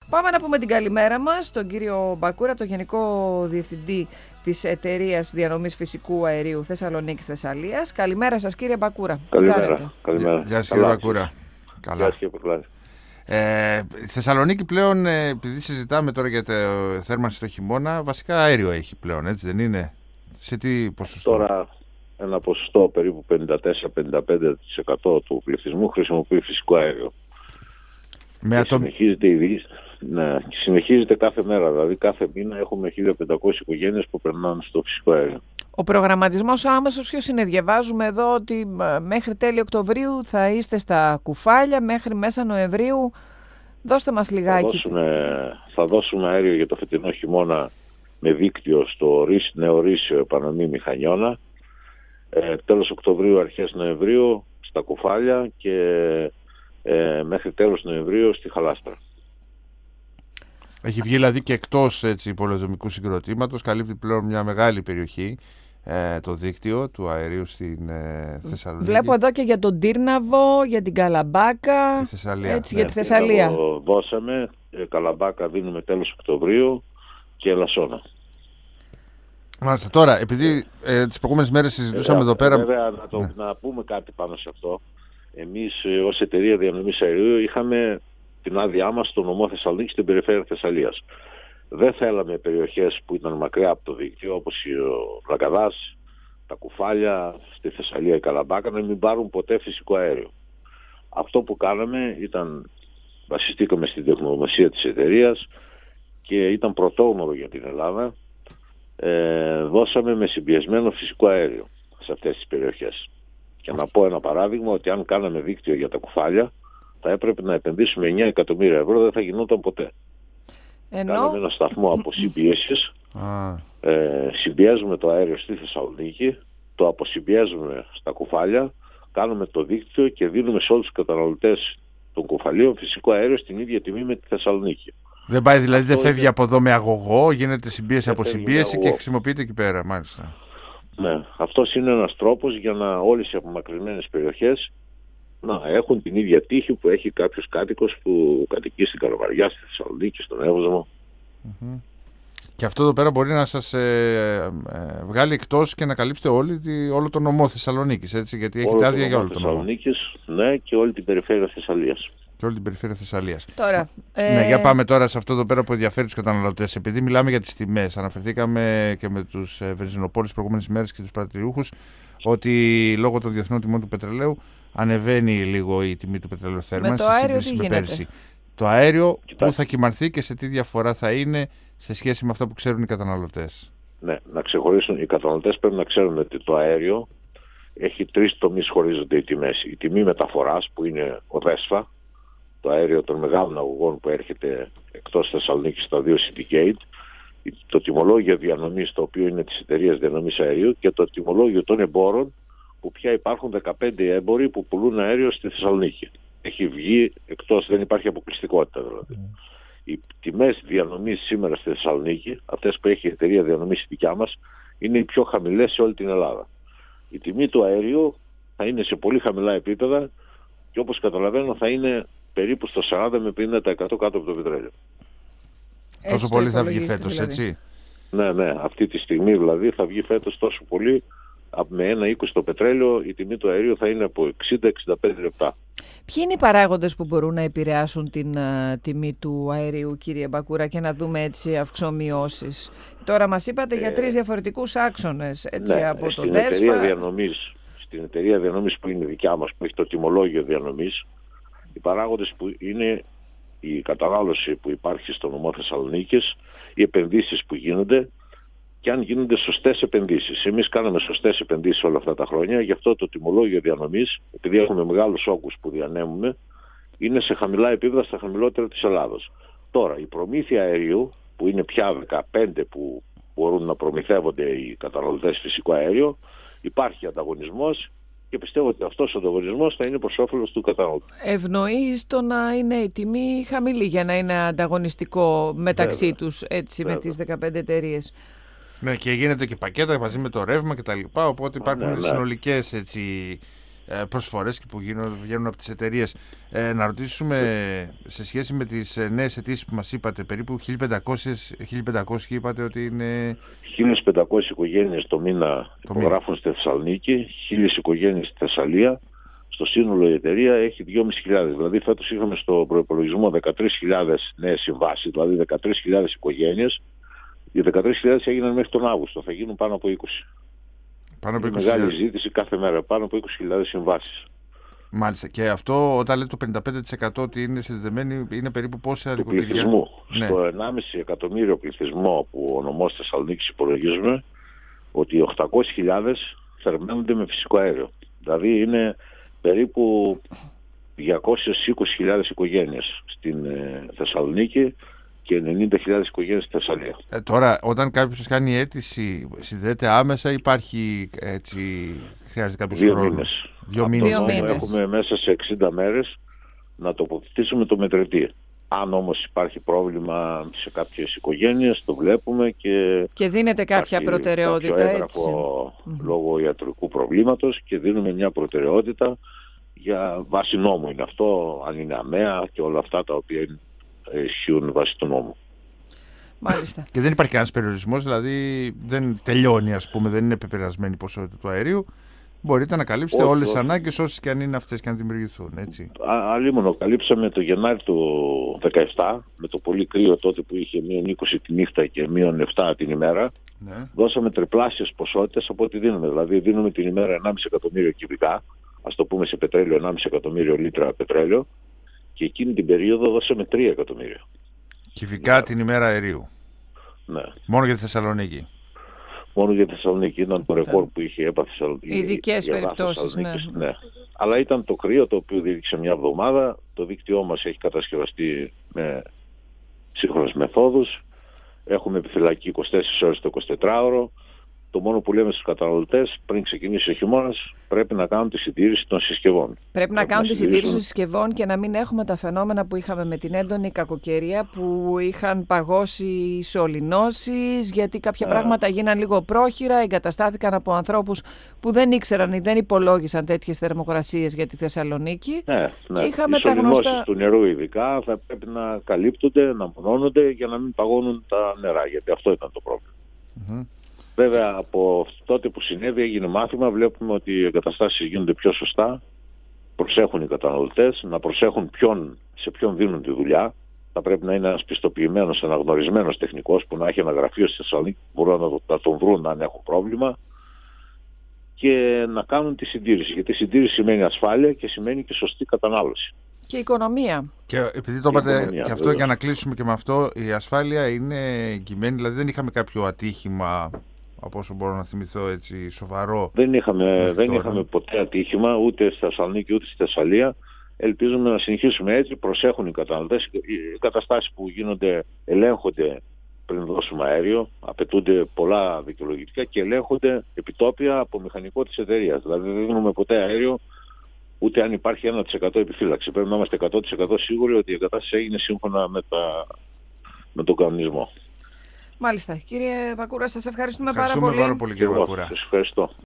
Πάμε να πούμε την καλημέρα μας τον κύριο Μπακούρα, τον Γενικό Διευθυντή της Εταιρείας Διανομής Φυσικού Αερίου Θεσσαλονίκης Θεσσαλίας. Καλημέρα σας, κύριε Μπακούρα. Καλημέρα. Γεια σας, κύριε Μπακούρα. Καλά. Η Θεσσαλονίκη πλέον, επειδή συζητάμε τώρα για τη θέρμανση στο χειμώνα, βασικά αέριο έχει πλέον, έτσι δεν είναι? Σε τι ποσοστό? Τώρα ένα ποσοστό περίπου 54-55% του πληθυσμού χρησιμοποιεί φυσικό αέριο. Συνεχίζεται κάθε μέρα, δηλαδή κάθε μήνα έχουμε 1.500 οικογένειες που περνάνε στο φυσικό αέριο. Ο προγραμματισμός άμεσος ποιος είναι? Διαβάζουμε εδώ ότι μέχρι τέλη Οκτωβρίου θα είστε στα Κουφάλια, μέχρι μέσα Νοεμβρίου. Δώστε μας λιγάκι. Θα δώσουμε αέριο για το φετινό χειμώνα με δίκτυο στο νέο Ρήσιο Επανομή Μηχανιώνα. Τέλος Οκτωβρίου, αρχές Νοεμβρίου στα Κουφάλια και μέχρι τέλος Νοεμβρίου στη Χαλάστρα. Έχει βγει δηλαδή και εκτός πολεοδομικού συγκροτήματος, καλύπτει πλέον μια μεγάλη περιοχή το δίκτυο του αερίου στην Θεσσαλονίκη. Βλέπω εδώ και για τον Τύρναβο, για την Καλαμπάκα, για τη Θεσσαλία. Δώσαμε, Καλαμπάκα δίνουμε τέλος Οκτωβρίου και Ελασσόνα. Μάλιστα. Τώρα, επειδή τις προηγούμενες μέρες συζητούσαμε εδώ πέρα... Βέβαια, να πούμε κάτι πάνω σε αυτό. Εμείς ως εταιρεία διανομής αερίου είχαμε την άδειά μας στο νομό Θεσσαλονίκη στην περιφέρεια Θεσσαλίας. Δεν θέλαμε περιοχές που ήταν μακριά από το δίκτυο, όπως ο Λαγκαδάς, τα Κουφάλια, στη Θεσσαλία, η Καλαμπάκα, να μην πάρουν ποτέ φυσικό αέριο. Αυτό που κάναμε ήταν, βασιστήκαμε στην τεχνογνωσία της εταιρείας και ήταν πρωτόγνωρο για την Ελλάδα. Δώσαμε με συμπιεσμένο φυσικό αέριο σε αυτές τις περιοχές. Και να πω ένα παράδειγμα, ότι αν κάναμε δίκτυο για τα Κουφάλια, θα έπρεπε να επενδύσουμε 9 εκατομμύρια ευρώ, δεν θα γινόταν ποτέ. Κάναμε ένα σταθμό αποσυμπίεσης, συμπιέζουμε το αέριο στη Θεσσαλονίκη, το αποσυμπιέζουμε στα Κουφάλια, κάνουμε το δίκτυο και δίνουμε σε όλους τους καταναλωτές των Κουφαλίων φυσικό αέριο στην ίδια τιμή με τη Θεσσαλονίκη. Δεν πάει δηλαδή, δεν φεύγει από εδώ με αγωγό, γίνεται συμπίεση από συμπίεση και χρησιμοποιείται εκεί πέρα, μάλιστα. Ναι, αυτός είναι ένας τρόπος για να όλες οι απομακρυσμένες περιοχές να έχουν την ίδια τύχη που έχει κάποιος κάτοικος που κατοικεί στην Καλαμαριά, στη Θεσσαλονίκη, στον Εύωσμο. Και αυτό εδώ πέρα μπορεί να σας βγάλει εκτός και να καλύψετε όλο το νομό Θεσσαλονίκης, έτσι, γιατί έχετε άδεια για όλο το νομό. Θεσσαλονίκης, ναι, και όλη την περιφέρεια Θεσσαλίας. Και όλη την περιφέρεια Θεσσαλίας. Τώρα, ναι, για πάμε τώρα σε αυτό εδώ πέρα που ενδιαφέρει τους καταναλωτές. Επειδή μιλάμε για τις τιμές, αναφερθήκαμε και με τους βενζινοπόλους προηγούμενες μέρες και τους πρατηριούχους ότι λόγω των διεθνών τιμών του πετρελαίου ανεβαίνει λίγο η τιμή του πετρελαίου θέρμανσης σε σύγκριση με πέρσι. Το αέριο πού θα κυμανθεί και σε τι διαφορά θα είναι σε σχέση με αυτά που ξέρουν οι καταναλωτές? Ναι, να ξεχωρίσουν οι καταναλωτές, πρέπει να ξέρουν ότι το αέριο έχει τρεις τομείς χωρίζονται οι τιμές. Η τιμή μεταφοράς που είναι ο ΔΕΣΦΑ, το αέριο των μεγάλων αγωγών που έρχεται εκτός Θεσσαλονίκης στα 2 syndicate, το τιμολόγιο διανομής το οποίο είναι της εταιρείας διανομής αερίου και το τιμολόγιο των εμπόρων που πια υπάρχουν 15 έμποροι που πουλούν αέριο στη Θεσσαλονίκη. Έχει βγει εκτός, δεν υπάρχει αποκλειστικότητα δηλαδή. Οι τιμές διανομής σήμερα στη Θεσσαλονίκη, αυτές που έχει η εταιρεία διανομής η δικιά μας, είναι οι πιο χαμηλές σε όλη την Ελλάδα. Η τιμή του αερίου θα είναι σε πολύ χαμηλά επίπεδα και όπως καταλαβαίνω θα είναι περίπου στο 40 με 50% κάτω από το πετρέλαιο. Τόσο πολύ θα βγει φέτος, δηλαδή. Έτσι. Ναι, αυτή τη στιγμή δηλαδή θα βγει φέτος τόσο πολύ. Με 1,20 το πετρέλαιο η τιμή του αερίου θα είναι από 60-65 λεπτά. Ποιοι είναι οι παράγοντες που μπορούν να επηρεάσουν την τιμή του αερίου, κύριε Μπακούρα, και να δούμε έτσι αυξομοιώσεις? Τώρα μας είπατε για 3 διαφορετικούς άξονες, έτσι, ναι, από το ΔΕΣΦΑ. Στην εταιρεία διανομής που είναι δικιά μας, που έχει το τιμολόγιο διανομής, οι παράγοντες που είναι η κατανάλωση που υπάρχει στο νομό Θεσσαλονίκης, οι επενδύσεις που γίνονται και αν γίνονται σωστές επενδύσεις. Εμείς κάναμε σωστές επενδύσεις όλα αυτά τα χρόνια, γι' αυτό το τιμολόγιο διανομής, επειδή έχουμε μεγάλους όγκους που διανέμουμε, είναι σε χαμηλά επίπεδα, στα χαμηλότερα της Ελλάδος. Τώρα, η προμήθεια αερίου, που είναι πια 15 που μπορούν να προμηθεύονται οι καταναλωτές φυσικό αέριο, υπάρχει ανταγωνισμός και πιστεύω ότι αυτός ο ανταγωνισμός θα είναι προς όφελος του καταναλωτή. Ευνοεί στο να είναι η τιμή χαμηλή για να είναι ανταγωνιστικό μεταξύ τους, έτσι, με τις 15 εταιρείες. Ναι, και γίνεται και πακέτα μαζί με το ρεύμα και τα λοιπά, οπότε υπάρχουν συνολικές έτσι, προσφορές που βγαίνουν από τις εταιρείες. Να ρωτήσουμε σε σχέση με τις νέες αιτήσεις που μας είπατε, περίπου 1.500 είπατε ότι είναι... 1.500 οικογένειες το μήνα υπογράφουν στη Θεσσαλονίκη, 1.000 οικογένειες στη Θεσσαλία. Στο σύνολο η εταιρεία έχει 2.500. Δηλαδή φέτος είχαμε στο προϋπολογισμό 13.000 νέες συμβάσεις, δηλαδή 13.000 οικογένειες. Οι 13.000 έγιναν μέχρι τον Αύγουστο, θα γίνουν πάνω από 20. Πάνω από 20.000. Μεγάλη ζήτηση κάθε μέρα, πάνω από 20.000 συμβάσεις. Μάλιστα. Και αυτό όταν λέτε το 55% ότι είναι συνδεδεμένοι, είναι περίπου πόσα νοικοκυριά? Πληθυσμού. Ναι. Στο 1,5 εκατομμύριο πληθυσμό που ο νομός Θεσσαλονίκης υπολογίζουμε ότι 800.000 θερμαίνονται με φυσικό αέριο. Δηλαδή είναι περίπου 220.000 οικογένειες στην Θεσσαλονίκη και 90.000 οικογένειες στη Θεσσαλία. Τώρα, όταν κάποιος κάνει αίτηση, συνδέεται άμεσα, υπάρχει έτσι, χρειάζεται κάποιος χρόνος? 2 μήνες. Έχουμε μέσα σε 60 μέρες να τοποθετήσουμε το μετρητή. Αν όμως υπάρχει πρόβλημα σε κάποιες οικογένειες, το βλέπουμε και δίνεται κάποια προτεραιότητα. Κάποιο έγγραφο λόγω ιατρικού προβλήματος και δίνουμε μια προτεραιότητα για βάση νόμου είναι αυτό, αν είναι αμαία και όλα αυτά τα οποία ισχύουν βάσει του νόμου. Μάλιστα. Και δεν υπάρχει κανένας περιορισμός, δηλαδή δεν τελειώνει, ας πούμε, δεν είναι πεπερασμένη η ποσότητα του αερίου. Μπορείτε να καλύψετε όλες τις ανάγκες, όσες και αν είναι αυτές και αν δημιουργηθούν, έτσι. Αλλήμονο, καλύψαμε το Γενάρη του 2017, με το πολύ κρύο τότε που είχε -20 τη νύχτα και -7 την ημέρα. Ναι. Δώσαμε τριπλάσιες ποσότητες από ό,τι δίνουμε. Δηλαδή δίνουμε την ημέρα 1,5 εκατομμύριο κυβικά, ας το πούμε σε πετρέλαιο, 1,5 εκατομμύριο λίτρα πετρέλαιο, και εκείνη την περίοδο δώσαμε 3 εκατομμύρια. Κυβικά την ημέρα αερίου. Ναι. Μόνο για τη Θεσσαλονίκη. Μόνο για τη Θεσσαλονίκη. Ήταν το ρεκόρ που είχε έπαθει Θεσσαλονίκη. Ειδικές περιπτώσεις, ναι. Αλλά ήταν το κρύο το οποίο διήρκησε μια εβδομάδα. Το δίκτυό μας έχει κατασκευαστεί με σύγχρονες μεθόδους. Έχουμε επιφυλακή 24 ώρες το 24ωρο. Το μόνο που λέμε στους καταναλωτές πριν ξεκινήσει ο χειμώνας, πρέπει να κάνουν τη συντήρηση των συσκευών. Πρέπει να κάνουν τη συντήρηση των συσκευών και να μην έχουμε τα φαινόμενα που είχαμε με την έντονη κακοκαιρία, που είχαν παγώσει σωληνώσεις, γιατί κάποια πράγματα γίναν λίγο πρόχειρα, εγκαταστάθηκαν από ανθρώπους που δεν ήξεραν ή δεν υπολόγισαν τέτοιες θερμοκρασίες για τη Θεσσαλονίκη. Ναι. Και είχαμε οι σωληνώσεις του νερού ειδικά θα πρέπει να καλύπτονται, να μονώνονται για να μην παγώνουν τα νερά, γιατί αυτό ήταν το πρόβλημα. Βέβαια από τότε που συνέβη έγινε μάθημα, βλέπουμε ότι οι εγκαταστάσεις γίνονται πιο σωστά, προσέχουν οι καταναλωτές, να προσέχουν σε ποιον δίνουν τη δουλειά. Θα πρέπει να είναι ένας πιστοποιημένος, αναγνωρισμένος τεχνικός που να έχει ένα γραφείο στη Θεσσαλονίκη που μπορούν να τον βρουν αν έχουν πρόβλημα και να κάνουν τη συντήρηση. Γιατί η συντήρηση σημαίνει ασφάλεια και σημαίνει και σωστή κατανάλωση. Και οικονομία. Και επειδή το είπατε και αυτό, για να κλείσουμε και με αυτό, η ασφάλεια είναι εγγυημένη, δηλαδή δεν είχαμε κάποιο ατύχημα, από όσο μπορώ να θυμηθώ, έτσι σοβαρό? Δεν είχαμε ποτέ ατύχημα ούτε στη Θεσσαλονίκη ούτε στη Θεσσαλία. Ελπίζουμε να συνεχίσουμε έτσι. Προσέχουν οι καταναλωτές. Οι καταστάσεις που γίνονται ελέγχονται πριν δώσουμε αέριο. Απαιτούνται πολλά δικαιολογητικά και ελέγχονται επιτόπια από μηχανικό της εταιρείας. Δηλαδή δεν δίνουμε ποτέ αέριο ούτε αν υπάρχει 1% επιφύλαξη. Πρέπει να είμαστε 100% σίγουροι ότι η εγκατάσταση έγινε σύμφωνα με τον κανονισμό. Μάλιστα. Κύριε Μπακούρα, σας ευχαριστούμε πάρα πολύ. Ευχαριστούμε πάρα πολύ, κύριε Μπακούρα. Σας ευχαριστώ.